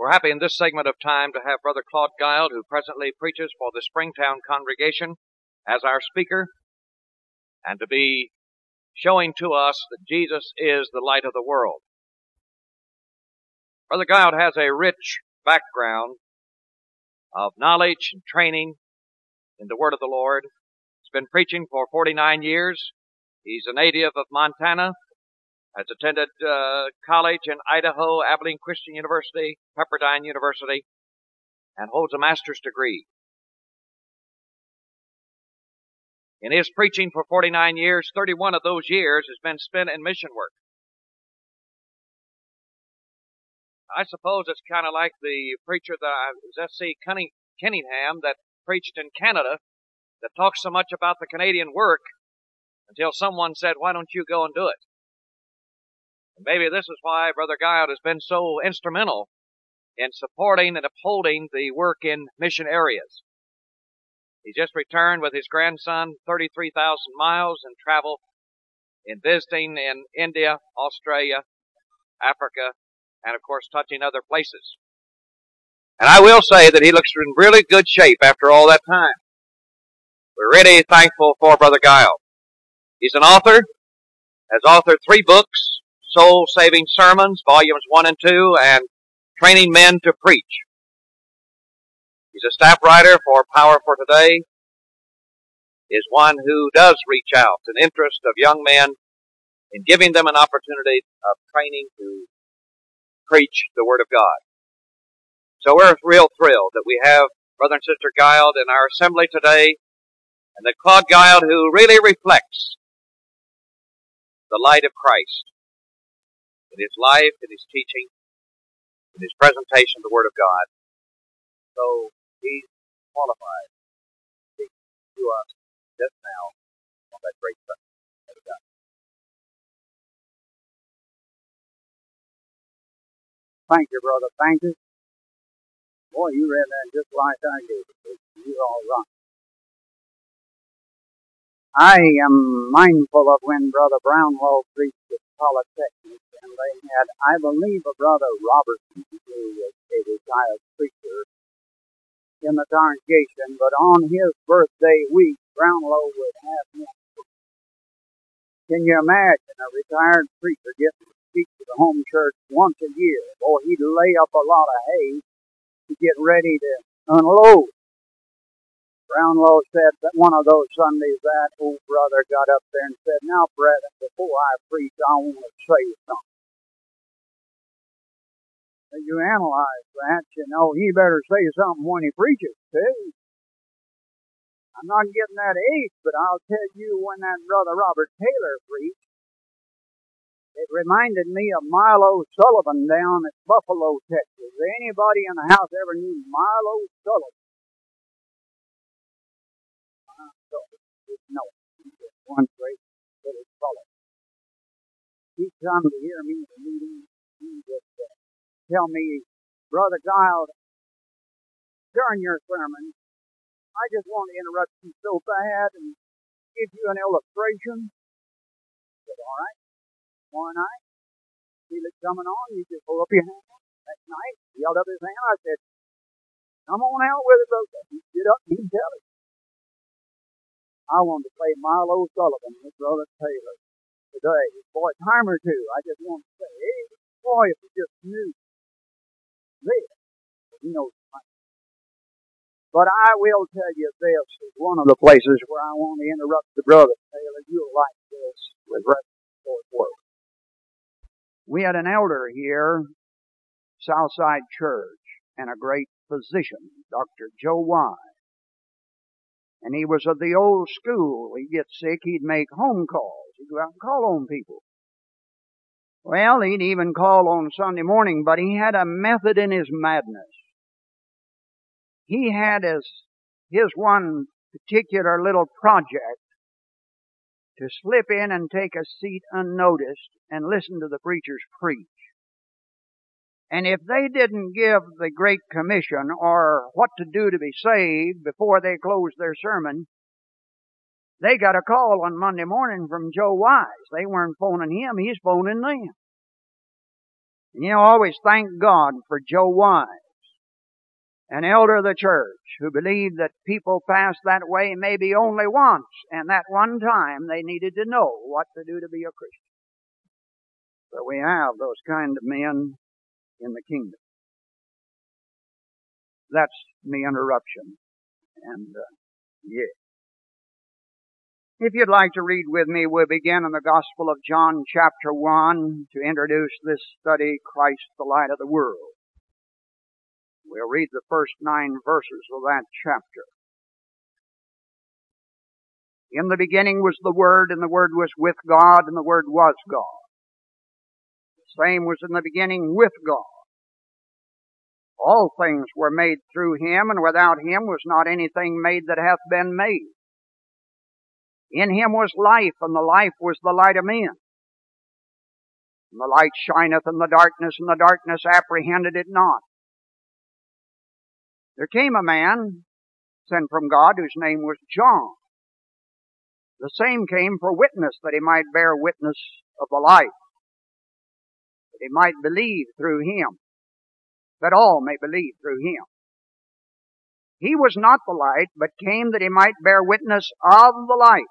We're happy in this segment of time to have Brother Claude Guild, who presently preaches for the Springtown congregation, as our speaker, and to be showing to us that Jesus is the light of the world. Brother Guild has a rich background of knowledge and training in the Word of the Lord. He's been preaching for 49 years. He's a native of Montana, has attended college in Idaho, Abilene Christian University, Pepperdine University, and holds a master's degree. In his preaching for 49 years, 31 of those years has been spent in mission work. I suppose it's kind of like the preacher that was S.C. Cunningham that preached in Canada that talks so much about the Canadian work until someone said, "Why don't you go and do it?" And maybe this is why Brother Guild has been so instrumental in supporting and upholding the work in mission areas. He just returned with his grandson 33,000 miles and travel in visiting in India, Australia, Africa, and of course touching other places. And I will say that he looks in really good shape after all that time. We're really thankful for Brother Guild. He's an author, has authored 3 books, Soul-Saving Sermons, Volumes 1 and 2, and Training Men to Preach. He's a staff writer for Power for Today, is one who does reach out in interest of young men in giving them an opportunity of training to preach the Word of God. So we're real thrilled that we have Brother and Sister Guild in our assembly today, and that Claude Guild, who really reflects the light of Christ in his life, in his teaching, in his presentation of the Word of God. So he's qualified to speak to us just now on that great subject of God. Thank you, brother. Thank you. Boy, you read that just like I did. You're all right. I am mindful of when Brother Brownlow preached at Polytechnic, and they had, I believe, a Brother Robertson, who was a retired preacher in the congregation, but on his birthday week, Brownlow would have him. Can you imagine a retired preacher getting to speak to the home church once a year? Boy, he'd lay up a lot of hay to get ready to unload. Brownlow said that one of those Sundays that old brother got up there and said, "Now, brethren, before I preach, I want to say something." As you analyze that, you know, he better say something when he preaches, too. I'm not getting that age, but I'll tell you, when that Brother Robert Taylor preached, it reminded me of Milo Sullivan down at Buffalo, Texas. Anybody in the house ever knew Milo Sullivan? No, he's just one great little fellow. He come to hear me in the meeting. He just tell me, "Brother Guild, during your sermon, I just want to interrupt you so bad and give you an illustration." I said, "All right, tomorrow night, feel it coming on, you just hold up your hand." That night, he held up his hand. I said, "Come on out with it, brother. You get up and you tell it." I wanted to play Milo Sullivan with Brother Taylor today. Boy, a time or two, I just want to say, hey, boy, if you just knew this, he knows. But I will tell you this is one of the places where I want to interrupt the Brother Taylor. You'll like this with reference to Fort Worth. We had an elder here, Southside Church, and a great physician, Dr. Joe Wise. And he was of the old school. He'd get sick, he'd make home calls. He'd go out and call on people. Well, he'd even call on Sunday morning, but he had a method in his madness. He had as his one particular little project to slip in and take a seat unnoticed and listen to the preachers preach. And if they didn't give the Great Commission or what to do to be saved before they closed their sermon, they got a call on Monday morning from Joe Wise. They weren't phoning him, he's phoning them. And always thank God for Joe Wise, an elder of the church, who believed that people passed that way maybe only once, and that one time they needed to know what to do to be a Christian. So we have those kind of men in the kingdom. That's the interruption. And, yeah. If you'd like to read with me, we'll begin in the Gospel of John chapter 1 to introduce this study, Christ the Light of the World. We'll read the first 9 verses of that chapter. In the beginning was the Word, and the Word was with God, and the Word was God. The same was in the beginning with God. All things were made through Him, and without Him was not anything made that hath been made. In Him was life, and the life was the light of men. And the light shineth in the darkness, and the darkness apprehended it not. There came a man sent from God, whose name was John. The same came for witness, that he might bear witness of the light, that he might believe through him, that all may believe through him. He was not the light, but came that he might bear witness of the light.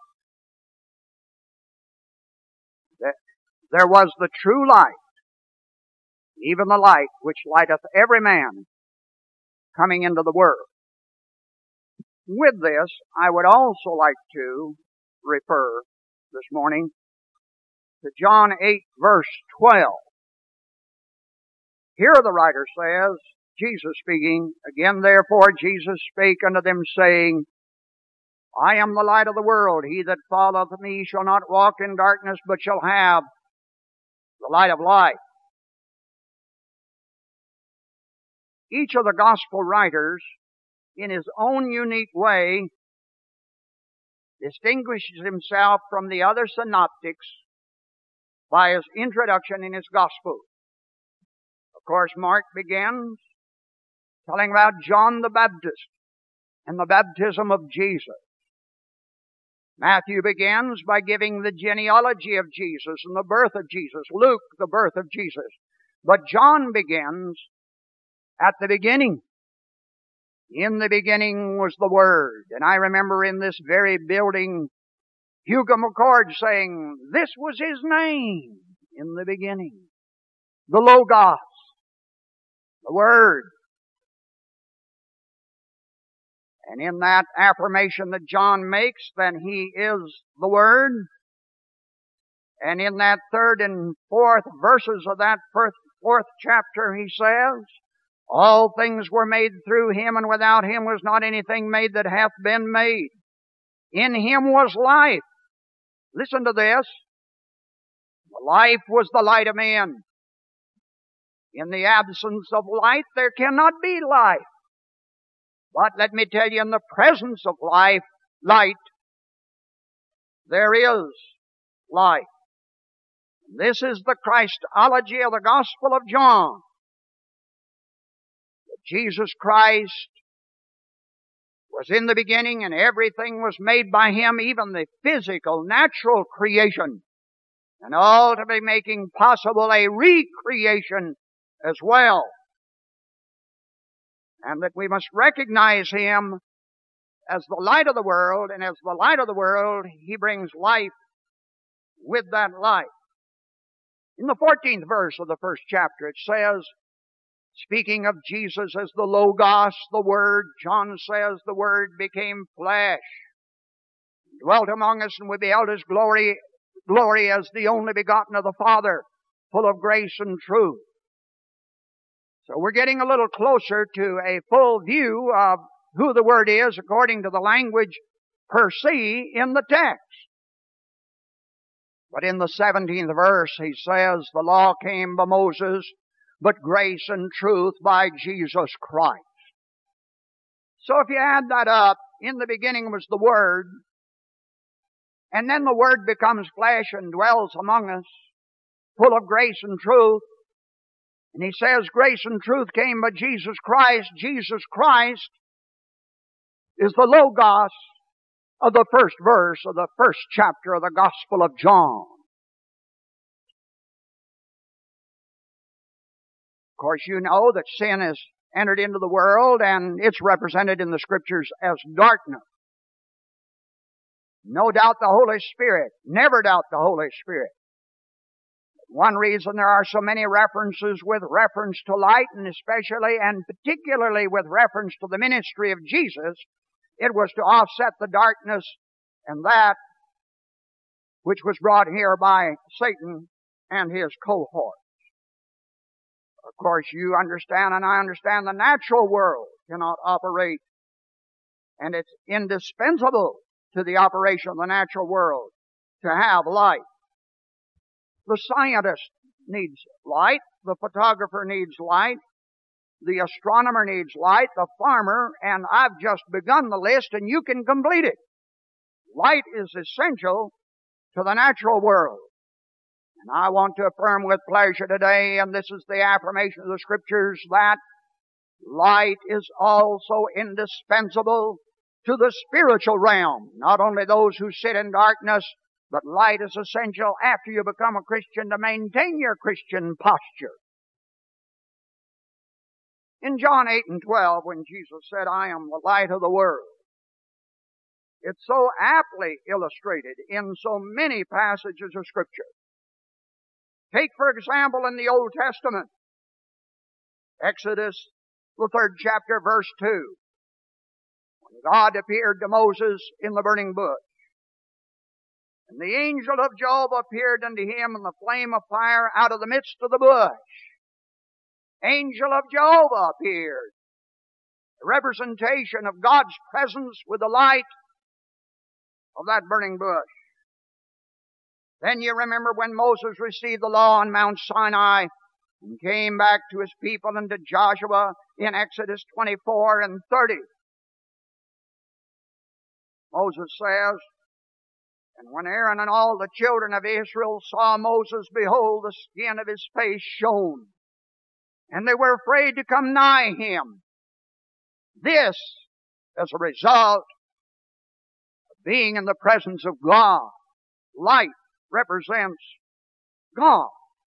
There was the true light, even the light which lighteth every man coming into the world. With this, I would also like to refer this morning to John 8 verse 12. Here the writer says, Jesus speaking, again therefore Jesus spake unto them, saying, I am the light of the world. He that followeth me shall not walk in darkness, but shall have the light of life. Each of the gospel writers, in his own unique way, distinguishes himself from the other synoptics by his introduction in his gospel. Of course, Mark begins telling about John the Baptist and the baptism of Jesus. Matthew begins by giving the genealogy of Jesus and the birth of Jesus. Luke, the birth of Jesus. But John begins at the beginning. In the beginning was the Word. And I remember in this very building, Hugo McCord saying, this was His name in the beginning. The Logos, the Word. And in that affirmation that John makes, then He is the Word. And in that 3rd and 4th verses of that 4th chapter, he says, all things were made through Him, and without Him was not anything made that hath been made. In Him was life. Listen to this. The life was the light of men. In the absence of light, there cannot be life. But let me tell you, in the presence of light, there is life. This is the Christology of the Gospel of John. That Jesus Christ was in the beginning, and everything was made by Him, even the physical, natural creation, and all to be making possible a recreation as well. And that we must recognize Him as the light of the world, and as the light of the world, He brings life with that light. In the 14th verse of the 1st chapter, it says, speaking of Jesus as the Logos, the Word, John says the Word became flesh, dwelt among us, and we beheld His glory as the only begotten of the Father, full of grace and truth. So we're getting a little closer to a full view of who the Word is according to the language per se in the text. But in the 17th verse, he says, the law came by Moses, but grace and truth by Jesus Christ. So if you add that up, in the beginning was the Word, and then the Word becomes flesh and dwells among us, full of grace and truth. And he says grace and truth came by Jesus Christ. Jesus Christ is the Logos of the 1st verse of the 1st chapter of the Gospel of John. course, you know that sin has entered into the world, and it's represented in the Scriptures as darkness. No doubt the Holy Spirit. Never doubt the Holy Spirit. One reason there are so many references with reference to light, and especially and particularly with reference to the ministry of Jesus, it was to offset the darkness and that which was brought here by Satan and his cohorts. Of course, you understand and I understand the natural world cannot operate, and it's indispensable to the operation of the natural world to have light. The scientist needs light. The photographer needs light. The astronomer needs light. The farmer, and I've just begun the list and you can complete it. Light is essential to the natural world. And I want to affirm with pleasure today, and this is the affirmation of the Scriptures, that light is also indispensable to the spiritual realm. Not only those who sit in darkness, but light is essential after you become a Christian to maintain your Christian posture. In John 8 and 12, when Jesus said, "I am the light of the world," it's so aptly illustrated in so many passages of Scripture. Take, for example, in the Old Testament, Exodus, the 3rd chapter, verse 2. When God appeared to Moses in the burning bush, and the angel of Jehovah appeared unto him in the flame of fire out of the midst of the bush. Angel of Jehovah appeared. A representation of God's presence with the light of that burning bush. Then you remember when Moses received the law on Mount Sinai and came back to his people and to Joshua in Exodus 24 and 30. Moses says, "And when Aaron and all the children of Israel saw Moses, behold, the skin of his face shone, and they were afraid to come nigh him." This as a result of being in the presence of God. Light represents God.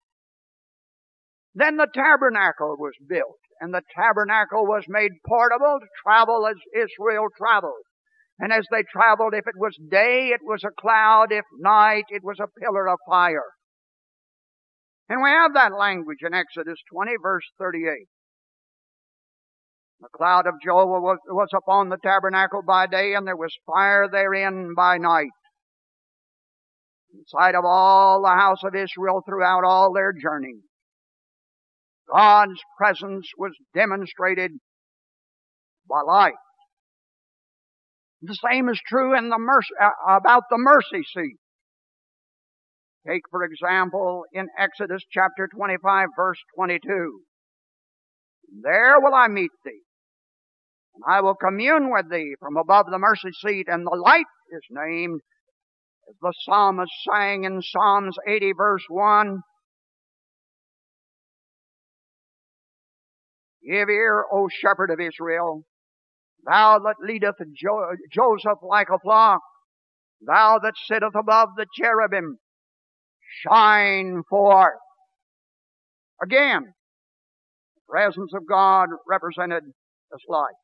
Then the tabernacle was built, and the tabernacle was made portable to travel as Israel traveled. And as they traveled, if it was day, it was a cloud. If night, it was a pillar of fire. And we have that language in Exodus 20, verse 38. The cloud of Jehovah was upon the tabernacle by day, and there was fire therein by night, in sight of all the house of Israel throughout all their journey. God's presence was demonstrated by light. The same is true in about the mercy seat. Take, for example, in Exodus chapter 25, verse 22. "There will I meet thee, and I will commune with thee from above the mercy seat," and the light is named, as the psalmist sang in Psalms 80, verse 1. "Give ear, O shepherd of Israel, thou that leadeth Joseph like a flock, thou that sitteth above the cherubim, shine forth." Again, the presence of God represented as light.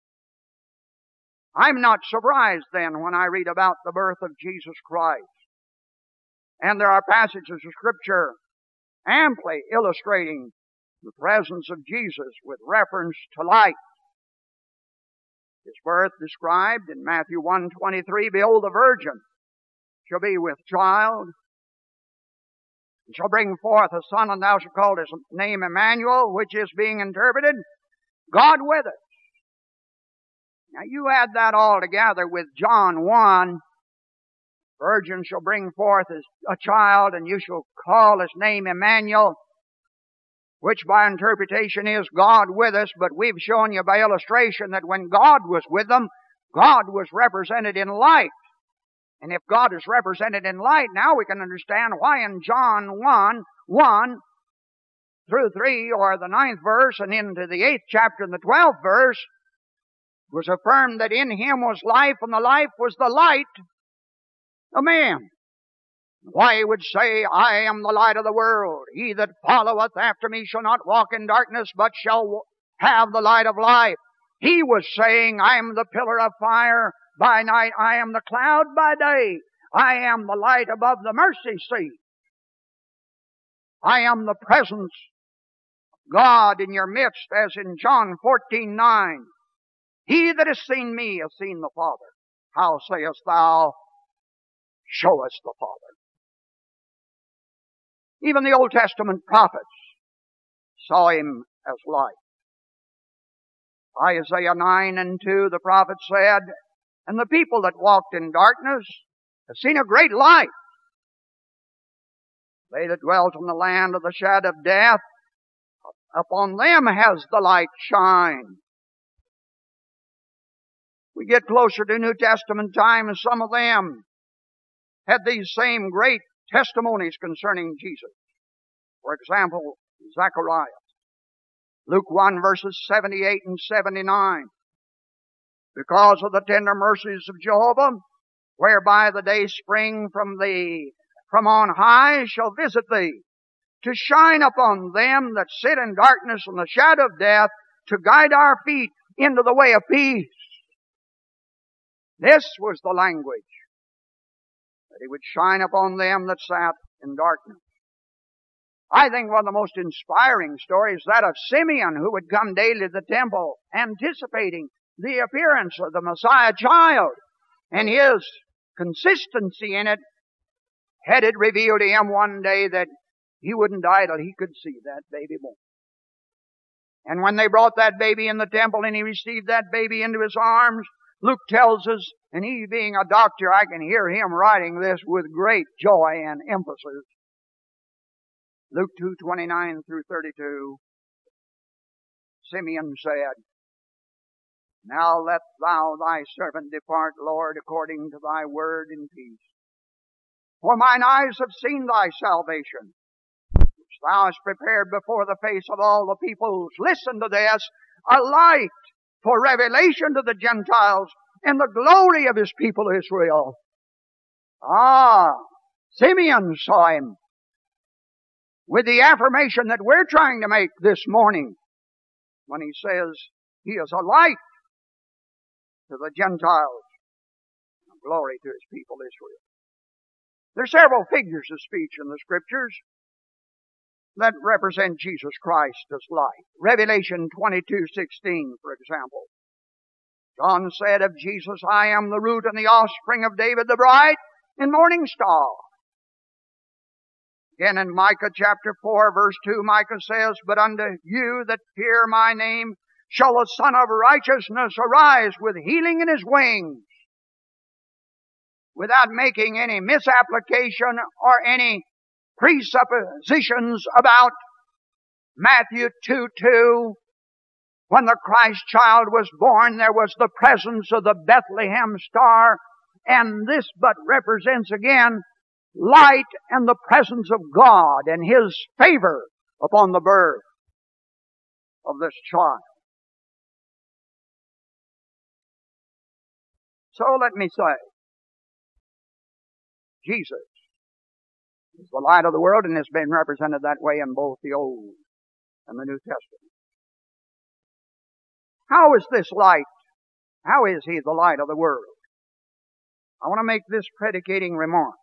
I'm not surprised then when I read about the birth of Jesus Christ. And there are passages of Scripture amply illustrating the presence of Jesus with reference to light. His birth described in Matthew 1:23, "Behold, the virgin shall be with child, and shall bring forth a son, and thou shalt call his name Emmanuel," which is being interpreted, God with us. Now you add that all together with John 1, "Virgin shall bring forth a child, and you shall call his name Emmanuel," which by interpretation is God with us, but we've shown you by illustration that when God was with them, God was represented in light. And if God is represented in light, now we can understand why in John 1 through 3, or the 9th verse, and into the 8th chapter and the 12th verse, was affirmed that in him was life, and the life was the light of man. Why he would say, I am the light of the world. He that followeth after me shall not walk in darkness, but shall have the light of life. He was saying, I am the pillar of fire by night. I am the cloud by day. I am the light above the mercy seat. I am the presence of God in your midst, as in John 14:9. He that has seen me has seen the Father. How sayest thou, show us the Father? Even the Old Testament prophets saw him as light. Isaiah 9:2, the prophet said, and the people that walked in darkness have seen a great light. They that dwelt in the land of the shadow of death, upon them has the light shined. We get closer to New Testament times, some of them had these same great testimonies concerning Jesus. For example, Zechariah. Luke 1 verses 78 and 79. Because of the tender mercies of Jehovah, whereby the day spring from on high shall visit thee, to shine upon them that sit in darkness and the shadow of death, to guide our feet into the way of peace. This was the language, that he would shine upon them that sat in darkness. I think one of the most inspiring stories is that of Simeon, who would come daily to the temple, anticipating the appearance of the Messiah child. And his consistency in it had it revealed to him one day that he wouldn't die till he could see that baby born. And when they brought that baby in the temple and he received that baby into his arms, Luke tells us, and he being a doctor, I can hear him writing this with great joy and emphasis. Luke 2:29 through 32, Simeon said, Now let thou thy servant depart, Lord, according to thy word in peace. For mine eyes have seen thy salvation, which thou hast prepared before the face of all the peoples. Listen to this, a light for revelation to the Gentiles and the glory of his people Israel. Simeon saw him with the affirmation that we're trying to make this morning when he says he is a light to the Gentiles and glory to his people Israel. There are several figures of speech in the Scriptures that represent Jesus Christ as light. Revelation 22:16, for example. John said of Jesus, I am the root and the offspring of David, the bright and morning star. Again in Micah chapter 4, verse 2, Micah says, But unto you that fear my name shall the Son of Righteousness arise with healing in his wings. Without making any misapplication or any presuppositions about Matthew 2:2, when the Christ child was born, there was the presence of the Bethlehem star, and this but represents again light and the presence of God and his favor upon the birth of this child. So let me say, Jesus is the light of the world, and has been represented that way in both the Old and the New Testament. How is this light? How is he the light of the world? I want to make this predicating remark.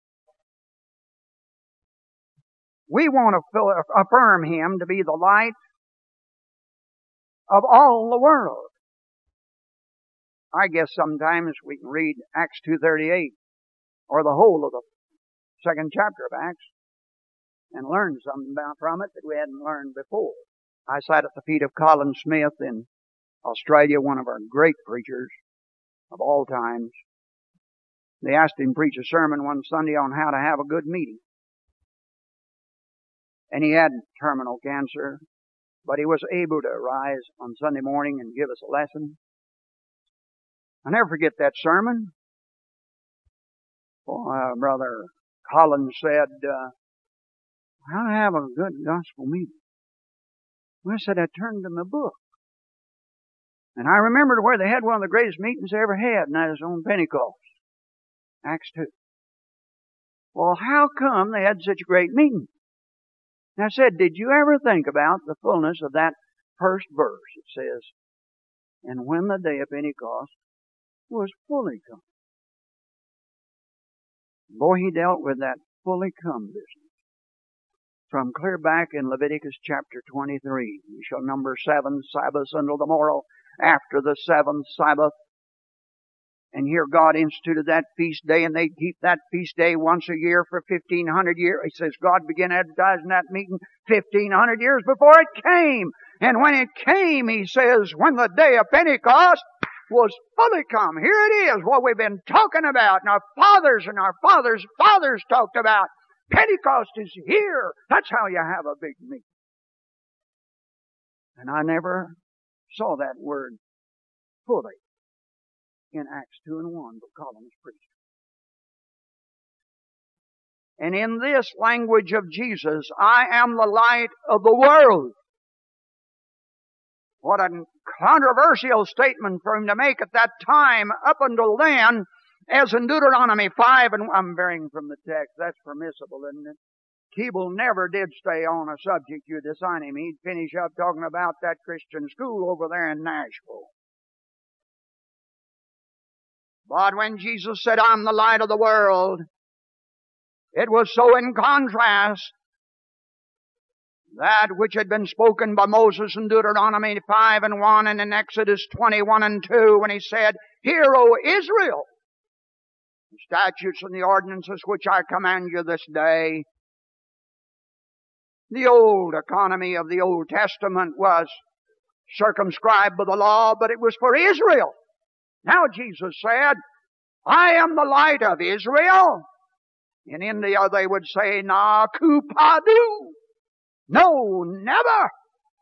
We want to affirm him to be the light of all the world. I guess sometimes we can read Acts 2:38 or the whole of the second chapter of Acts and learn something from it that we hadn't learned before. I sat at the feet of Colin Smith in Australia, one of our great preachers of all times. They asked him to preach a sermon one Sunday on how to have a good meeting. And he had terminal cancer, but he was able to arise on Sunday morning and give us a lesson. I'll never forget that sermon. Brother Collins said, how to have a good gospel meeting. Well, I said, I turned to my book. And I remembered where they had one of the greatest meetings they ever had, and that is on Pentecost. Acts 2. Well, how come they had such a great meeting? And I said, did you ever think about the fullness of that first verse? It says, and when the day of Pentecost was fully come. Boy, he dealt with that fully come business. From clear back in Leviticus chapter 23. You shall number 7 Sabbaths until the morrow after the 7th Sabbath. And here God instituted that feast day, and they keep that feast day once a year for 1,500 years. He says God began advertising that meeting 1,500 years before it came. And when it came, he says, when the day of Pentecost was fully come. Here it is, what we've been talking about, and our fathers talked about. Pentecost is here. That's how you have a big meeting. And I never saw that word fully in Acts 2 and 1, but Collins preached. And in this language of Jesus, I am the light of the world. What a controversial statement for him to make at that time. Up until then, as in Deuteronomy 5, and I'm varying from the text, that's permissible, isn't it? Keeble never did stay on a subject you'd assign him. He'd finish up talking about that Christian school over there in Nashville. But when Jesus said, I'm the light of the world, it was so in contrast that which had been spoken by Moses in Deuteronomy 5 and 1 and in Exodus 21 and 2 when he said, Hear, O Israel, the statutes and the ordinances which I command you this day. The old economy of the Old Testament was circumscribed by the law, but it was for Israel. Now Jesus said, I am the light of Israel. In India they would say, Na kupadu. No, never.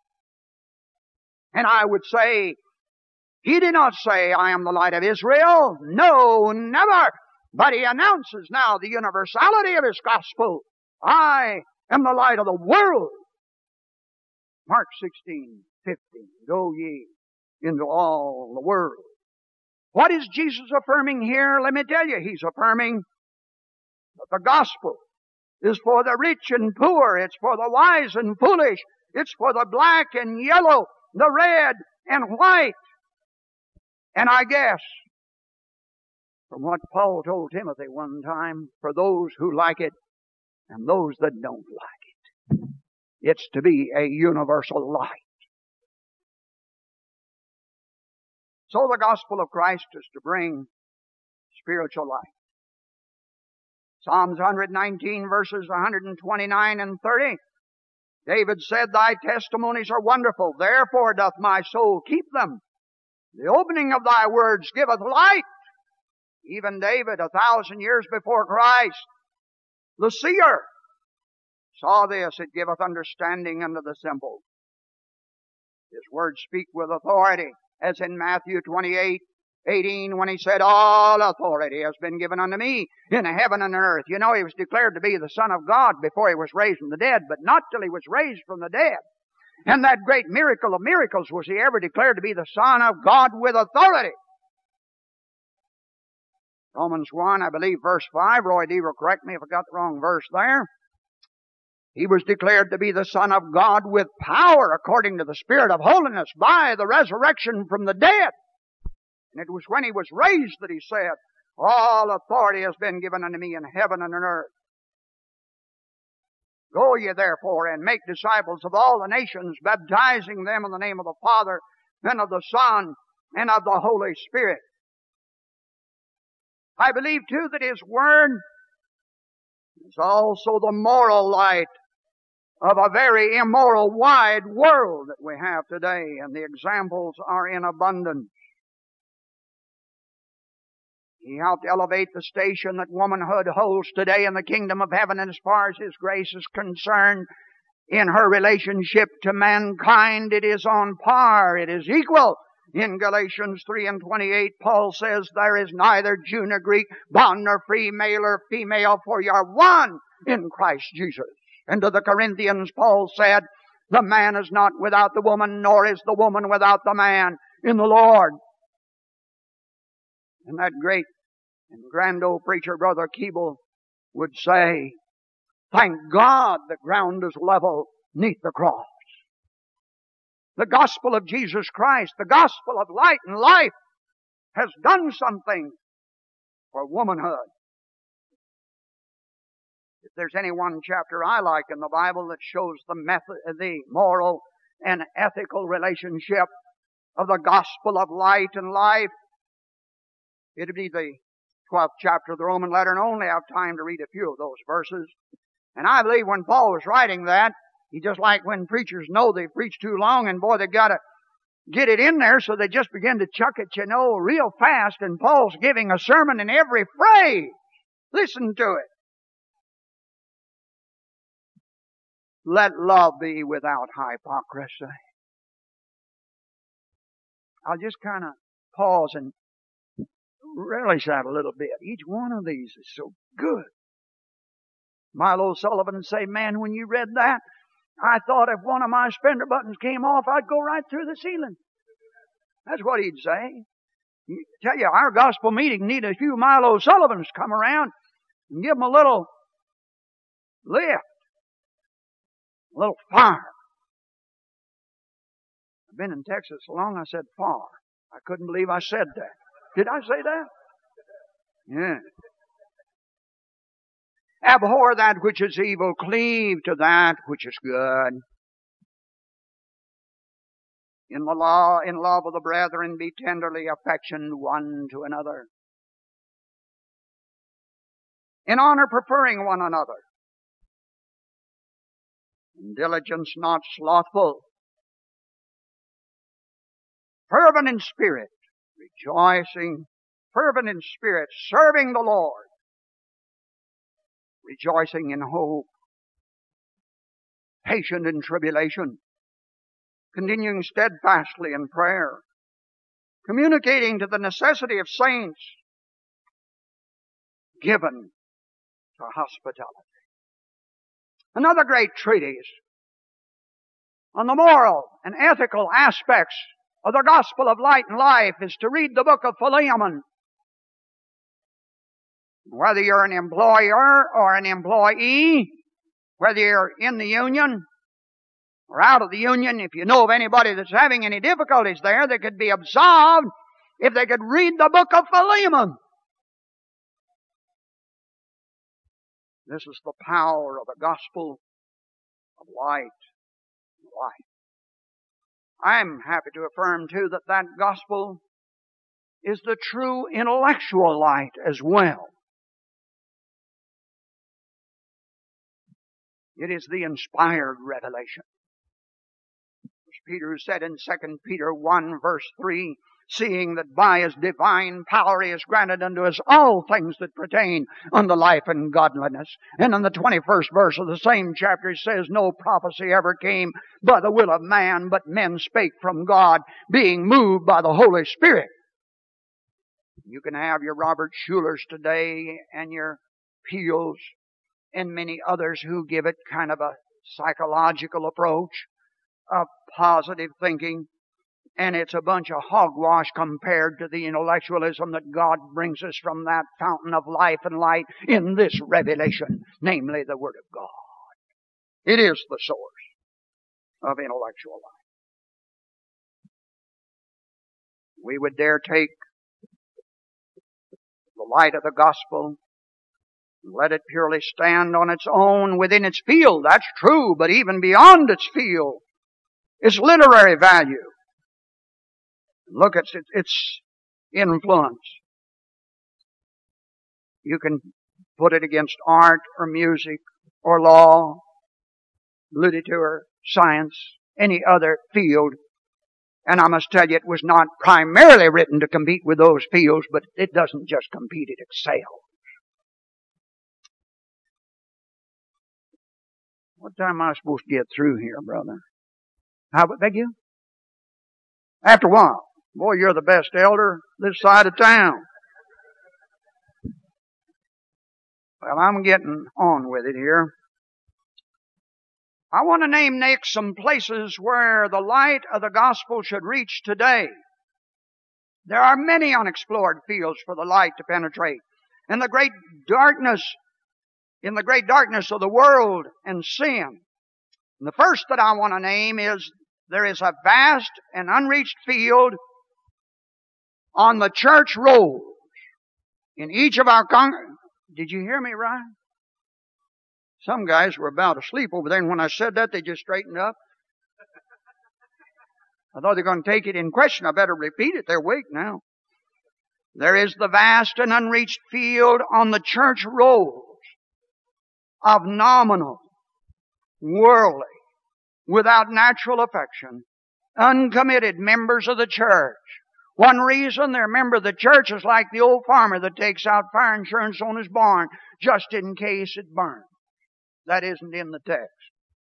And I would say, he did not say, I am the light of Israel. No, never. But he announces now the universality of his gospel. I am the light of the world. Mark 16:15. Go ye into all the world. What is Jesus affirming here? Let me tell you, he's affirming that the gospel is for the rich and poor. It's for the wise and foolish. It's for the black and yellow, the red and white. And I guess, from what Paul told Timothy one time, for those who like it and those that don't like it, it's to be a universal light. So the gospel of Christ is to bring spiritual light. Psalms 119 verses 129 and 30. David said, Thy testimonies are wonderful, therefore doth my soul keep them. The opening of thy words giveth light. Even David, 1,000 years before Christ, the seer, saw this. It giveth understanding unto the simple. His words speak with authority, as in Matthew 28:18, when he said, All authority has been given unto me in heaven and earth. You know, he was declared to be the Son of God before he was raised from the dead, but not till he was raised from the dead. And that great miracle of miracles was he ever declared to be the Son of God with authority. Romans 1, I believe, verse 5. Roy D. will correct me if I got the wrong verse there. He was declared to be the Son of God with power according to the Spirit of holiness by the resurrection from the dead. And it was when he was raised that he said, All authority has been given unto me in heaven and on earth. Go ye therefore and make disciples of all the nations, baptizing them in the name of the Father, and of the Son, and of the Holy Spirit. I believe too that his word is also the moral light of a very immoral, wide world that we have today, and the examples are in abundance. He helped elevate the station that womanhood holds today in the kingdom of heaven, and as far as his grace is concerned, in her relationship to mankind, it is on par, it is equal. In Galatians 3:28, Paul says, There is neither Jew nor Greek, bond nor free, male or female, for you are one in Christ Jesus. And to the Corinthians, Paul said, The man is not without the woman, nor is the woman without the man in the Lord. And that great and grand old preacher, Brother Keeble, would say, thank God the ground is level neath the cross. The gospel of Jesus Christ, the gospel of light and life, has done something for womanhood. If there's any one chapter I like in the Bible that shows the moral and ethical relationship of the gospel of light and life, it'd be the 12th chapter of the Roman letter, and I only have time to read a few of those verses. And I believe when Paul was writing that, he just like when preachers know they preach too long, and boy, they gotta get it in there, so they just begin to chuck it, real fast, and Paul's giving a sermon in every phrase. Listen to it. Let love be without hypocrisy. I'll just kind of pause and relish that a little bit. Each one of these is so good. Milo Sullivan would say, man, when you read that, I thought if one of my fender buttons came off, I'd go right through the ceiling. That's what he'd say. I tell you, our gospel meeting need a few Milo Sullivans come around and give them a little lift, a little fire. I've been in Texas so long I said far. I couldn't believe I said that. Did I say that? Yeah. Abhor that which is evil, cleave to that which is good. In love of the brethren, be tenderly affectioned one to another. In honor, preferring one another. In diligence, not slothful. Fervent in spirit, rejoicing. Fervent in spirit, serving the Lord. Rejoicing in hope. Patient in tribulation. Continuing steadfastly in prayer. Communicating to the necessity of saints. Given to hospitality. Another great treatise on the moral and ethical aspects of the gospel of light and life is to read the book of Philemon. Whether you're an employer or an employee, whether you're in the union or out of the union, if you know of anybody that's having any difficulties there, they could be absolved if they could read the book of Philemon. This is the power of the gospel of light and life. I'm happy to affirm, too, that that gospel is the true intellectual light as well. It is the inspired revelation. As Peter said in 2 Peter 1 verse 3, seeing that by His divine power He has granted unto us all things that pertain unto life and godliness. And in the 21st verse of the same chapter it says, no prophecy ever came by the will of man, but men spake from God, being moved by the Holy Spirit. You can have your Robert Schulers today and your Peels and many others who give it kind of a psychological approach of positive thinking. And it's a bunch of hogwash compared to the intellectualism that God brings us from that fountain of life and light in this revelation, namely the Word of God. It is the source of intellectual life. We would dare take the light of the gospel and let it purely stand on its own within its field. That's true, but even beyond its field, its literary value. Look at its influence. You can put it against art or music or law, literature, science, any other field. And I must tell you, it was not primarily written to compete with those fields, but it doesn't just compete, it excels. What time am I supposed to get through here, brother? Beg you? After a while. Boy, you're the best elder this side of town. Well, I'm getting on with it here. I want to name next some places where the light of the gospel should reach today. There are many unexplored fields for the light to penetrate. And the great darkness in the great darkness of the world and sin. And the first that I want to name is there is a vast and unreached field on the church rolls in each of our Did you hear me right? Some guys were about asleep over there, and when I said that, they just straightened up. I thought they were going to take it in question. I better repeat it. They're awake now. There is the vast and unreached field on the church rolls of nominal, worldly, without natural affection, uncommitted members of the church. One reason they're a member of the church is like the old farmer that takes out fire insurance on his barn just in case it burns. That isn't in the text.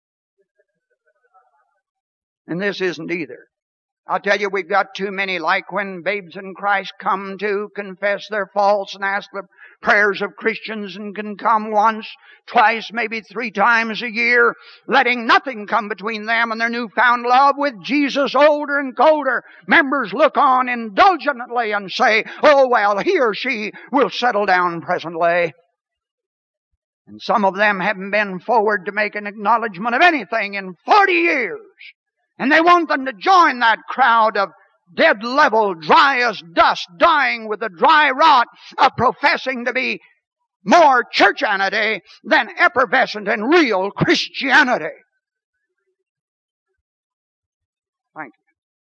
And this isn't either. I'll tell you, we've got too many, like when babes in Christ come to confess their faults and ask the prayers of Christians and can come once, twice, maybe 3 times a year, letting nothing come between them and their newfound love with Jesus older and colder. Members look on indulgently and say, oh well, he or she will settle down presently. And some of them haven't been forward to make an acknowledgement of anything in 40 years. And they want them to join that crowd of dead level, dry as dust, dying with the dry rot of professing to be more churchianity than effervescent and real Christianity. Thank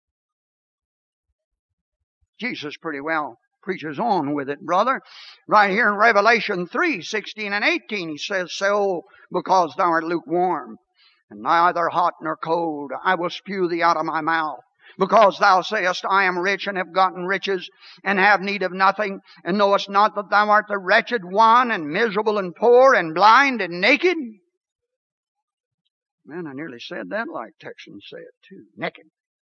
you. Jesus pretty well preaches on with it, brother. Right here in Revelation 3:16 and 18, he says, so because thou art lukewarm, and neither hot nor cold, I will spew thee out of my mouth. Because thou sayest, I am rich and have gotten riches, and have need of nothing, and knowest not that thou art the wretched one, and miserable, and poor, and blind, and naked. Man, I nearly said that like Texans say it too. Naked.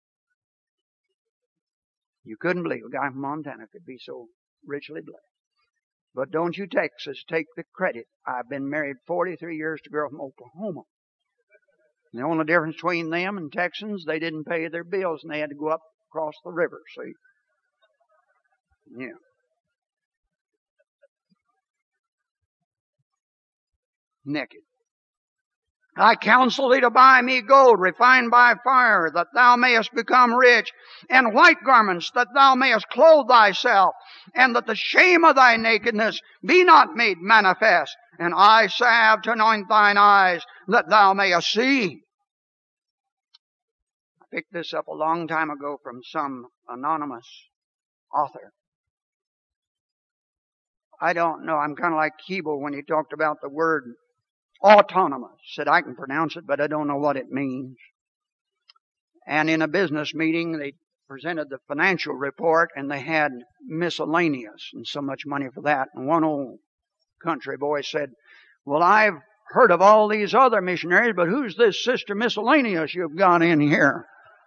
You couldn't believe a guy from Montana could be so richly blessed. But don't you Texas take the credit. I've been married 43 years to a girl from Oklahoma. The only difference between them and Texans, they didn't pay their bills and they had to go up across the river, see? Yeah. Naked. I counsel thee to buy me gold refined by fire, that thou mayest become rich, and white garments, that thou mayest clothe thyself, and that the shame of thy nakedness be not made manifest, and eye salve to anoint thine eyes, that thou mayest see. I picked this up a long time ago from some anonymous author. I don't know, I'm kind of like Keeble when he talked about the word autonomous. Said, I can pronounce it, but I don't know what it means. And in a business meeting, they presented the financial report, and they had miscellaneous, and so much money for that. And one old country boy said, well, I've heard of all these other missionaries, but who's this Sister Miscellaneous you've got in here?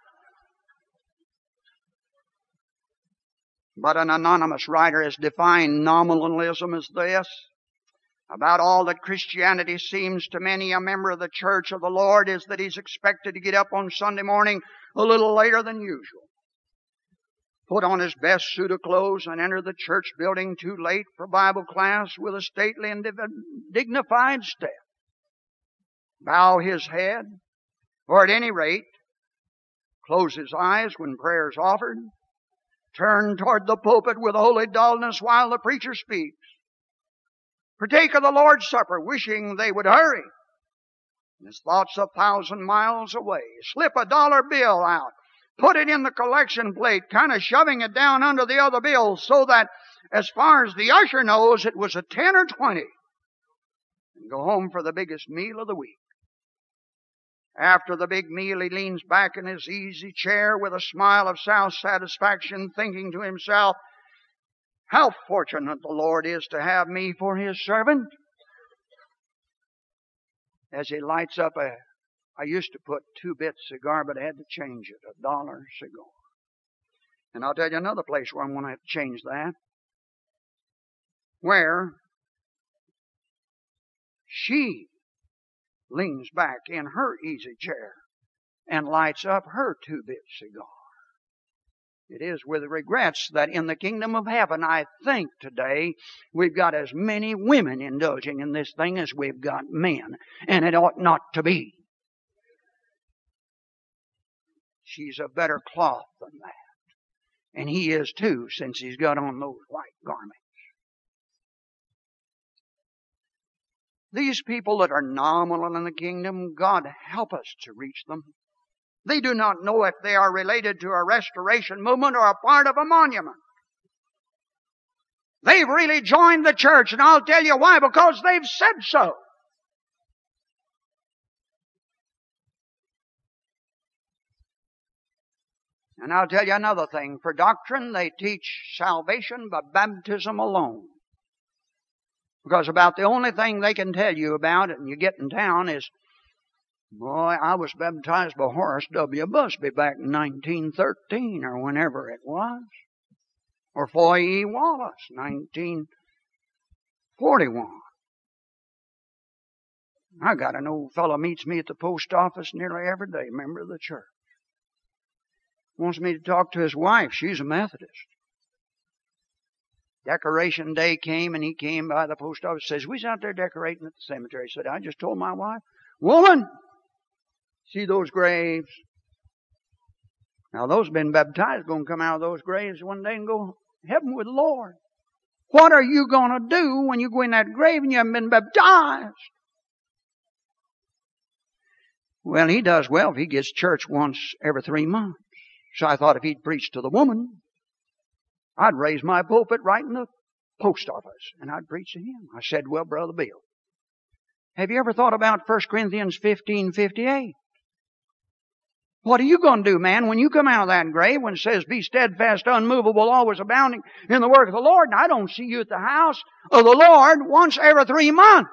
But an anonymous writer has defined nominalism as this. About all that Christianity seems to many a member of the church of the Lord is that he's expected to get up on Sunday morning a little later than usual, put on his best suit of clothes, and enter the church building too late for Bible class with a stately and dignified step, bow his head, or at any rate, close his eyes when prayer is offered, turn toward the pulpit with holy dullness while the preacher speaks, partake of the Lord's Supper, wishing they would hurry. His thoughts 1,000 miles away. Slip a dollar bill out. Put it in the collection plate, kind of shoving it down under the other bills so that as far as the usher knows, it was a 10 or 20. And go home for the biggest meal of the week. After the big meal, he leans back in his easy chair with a smile of self-satisfaction, thinking to himself, how fortunate the Lord is to have me for His servant. As he lights up I used to put 2-bit cigar, but I had to change it, $1 cigar. And I'll tell you another place where I'm going to have to change that. Where she leans back in her easy chair and lights up her 2-bit cigar. It is with regrets that in the kingdom of heaven, I think today, we've got as many women indulging in this thing as we've got men. And it ought not to be. She's a better cloth than that. And he is too, since he's got on those white garments. These people that are nominal in the kingdom, God help us to reach them. They do not know if they are related to a restoration movement or a part of a monument. They've really joined the church, and I'll tell you why, because they've said so. And I'll tell you another thing. For doctrine, they teach salvation by baptism alone. Because about the only thing they can tell you about it, and you get in town, is, boy, I was baptized by Horace W. Busby back in 1913, or whenever it was. Or Foy E. Wallace, 1941. I got an old fellow meets me at the post office nearly every day, member of the church. Wants me to talk to his wife. She's a Methodist. Decoration day came, and he came by the post office, says, we's out there decorating at the cemetery. He said, I just told my wife, woman, see those graves? Now those been baptized going to come out of those graves one day and go to heaven with the Lord. What are you going to do when you go in that grave and you haven't been baptized? Well, he does well if he gets church once every 3 months. So I thought if he'd preach to the woman, I'd raise my pulpit right in the post office and I'd preach to him. I said, well, Brother Bill, have you ever thought about 1 Corinthians 15:58? What are you going to do, man, when you come out of that grave when it says, be steadfast, unmovable, always abounding in the work of the Lord? And I don't see you at the house of the Lord once every 3 months.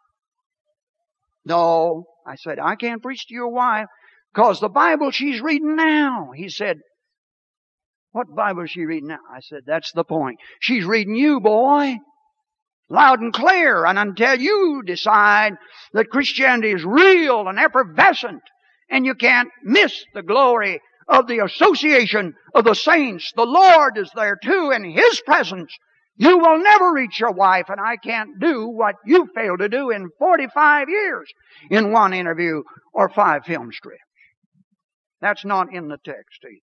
No, I said, I can't preach to your wife because the Bible she's reading now. He said, what Bible is she reading now? I said, that's the point. She's reading you, boy. Loud and clear. And until you decide that Christianity is real and effervescent, and you can't miss the glory of the association of the saints, the Lord is there too in His presence, you will never reach your wife, and I can't do what you failed to do in 45 years in one interview or 5 film strips. That's not in the text either.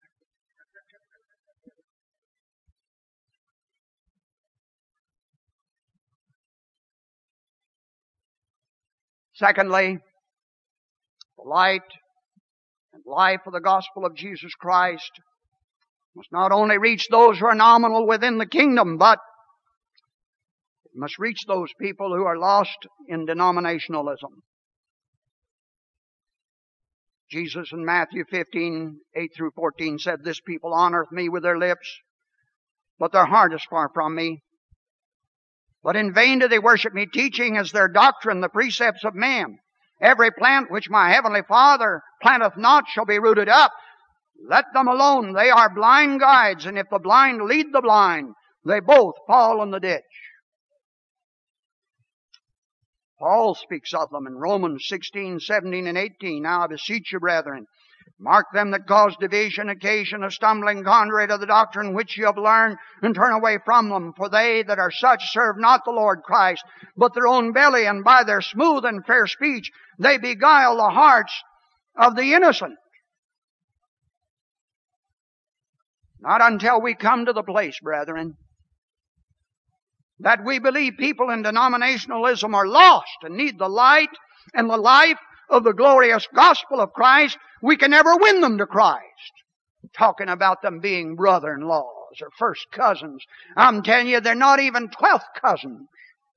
Secondly, the light and life of the gospel of Jesus Christ must not only reach those who are nominal within the kingdom, but it must reach those people who are lost in denominationalism. Jesus in Matthew 15:8-14 said, this people honoreth me with their lips, but their heart is far from me. But in vain do they worship me, teaching as their doctrine the precepts of men. Every plant which my heavenly Father planteth not shall be rooted up. Let them alone. They are blind guides, and if the blind lead the blind, they both fall in the ditch. Paul speaks of them in Romans 16:17-18. Now I beseech you, brethren, mark them that cause division, occasion of stumbling, contrary to the doctrine which you have learned, and turn away from them. For they that are such serve not the Lord Christ, but their own belly, and by their smooth and fair speech they beguile the hearts of the innocent. Not until we come to the place, brethren, that we believe people in denominationalism are lost and need the light and the life of the glorious gospel of Christ, we can never win them to Christ. Talking about them being brother-in-laws or first cousins. I'm telling you, they're not even 12th cousins.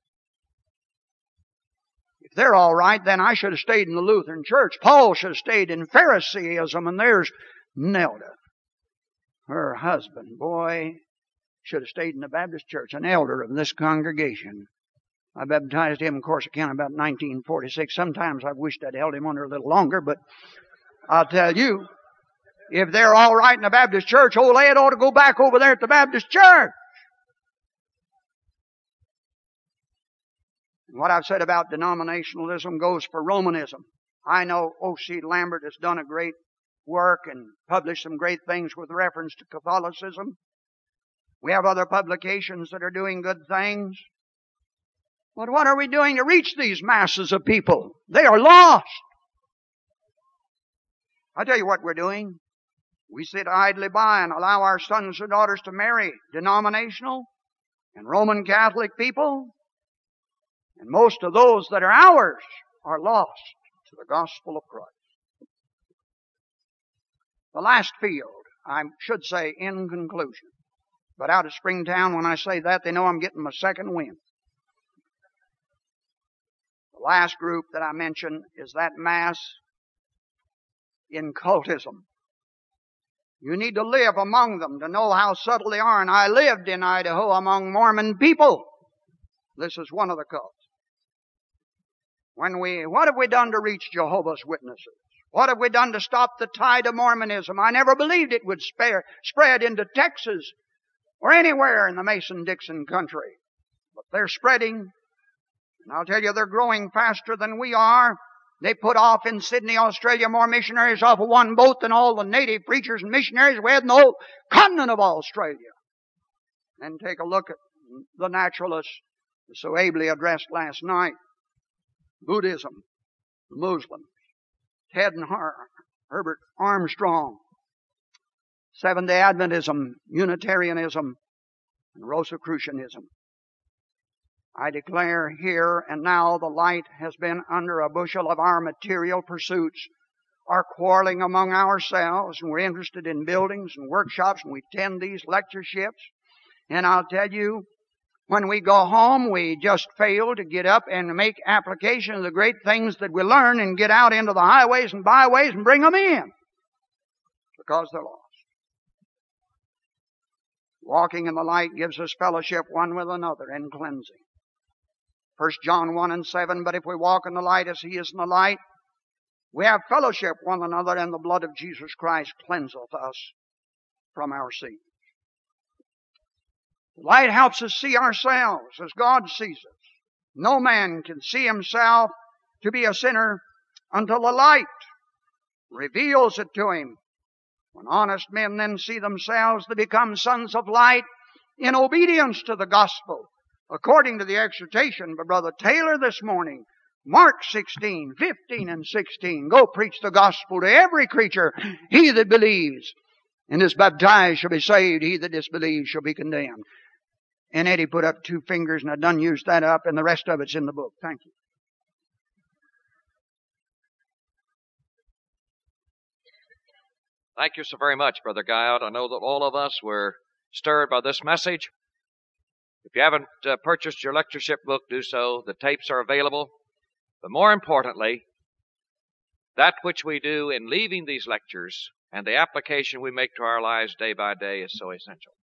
If they're all right, then I should have stayed in the Lutheran church. Paul should have stayed in Phariseeism, and there's Nelda. Her husband, boy, should have stayed in the Baptist church, an elder of this congregation. I baptized him in Corsicana about 1946. Sometimes I've wished I'd held him under a little longer, but I'll tell you, if they're all right in the Baptist church, old Ed ought to go back over there at the Baptist church. What I've said about denominationalism goes for Romanism. I know O.C. Lambert has done a great work and publish some great things with reference to Catholicism. We have other publications that are doing good things. But what are we doing to reach these masses of people? They are lost. I tell you what we're doing. We sit idly by and allow our sons and daughters to marry denominational and Roman Catholic people. And most of those that are ours are lost to the gospel of Christ. The last field, I should say in conclusion. But out of Springtown, when I say that, they know I'm getting my second wind. The last group that I mentioned is that mass in cultism. You need to live among them to know how subtle they are. And I lived in Idaho among Mormon people. This is one of the cults. What have we done to reach Jehovah's Witnesses? What have we done to stop the tide of Mormonism? I never believed it would spread into Texas or anywhere in the Mason-Dixon country. But they're spreading. And I'll tell you, they're growing faster than we are. They put off in Sydney, Australia, more missionaries off of one boat than all the native preachers and missionaries we had in the whole continent of Australia. And take a look at the naturalists so ably addressed last night. Buddhism, the Muslims, Ted and Herbert Armstrong, Seventh-day Adventism, Unitarianism, and Rosicrucianism. I declare here and now the light has been under a bushel of our material pursuits, our quarreling among ourselves, and we're interested in buildings and workshops, and we attend these lectureships. And I'll tell you, when we go home, we just fail to get up and make application of the great things that we learn and get out into the highways and byways and bring them in. Because they're lost. Walking in the light gives us fellowship one with another and cleansing. 1 John 1:7, but if we walk in the light as He is in the light, we have fellowship one another, and the blood of Jesus Christ cleanseth us from our sins. The light helps us see ourselves as God sees us. No man can see himself to be a sinner until the light reveals it to him. When honest men then see themselves to become sons of light in obedience to the gospel, according to the exhortation by Brother Taylor this morning, Mark 16, 15 and 16, go preach the gospel to every creature. He that believes and is baptized shall be saved. He that disbelieves shall be condemned. And Eddie put up 2 fingers, and I done used that up, and the rest of it's in the book. Thank you. Thank you so very much, Brother Guyout. I know that all of us were stirred by this message. If you haven't purchased your lectureship book, do so. The tapes are available. But more importantly, that which we do in leaving these lectures and the application we make to our lives day by day is so essential.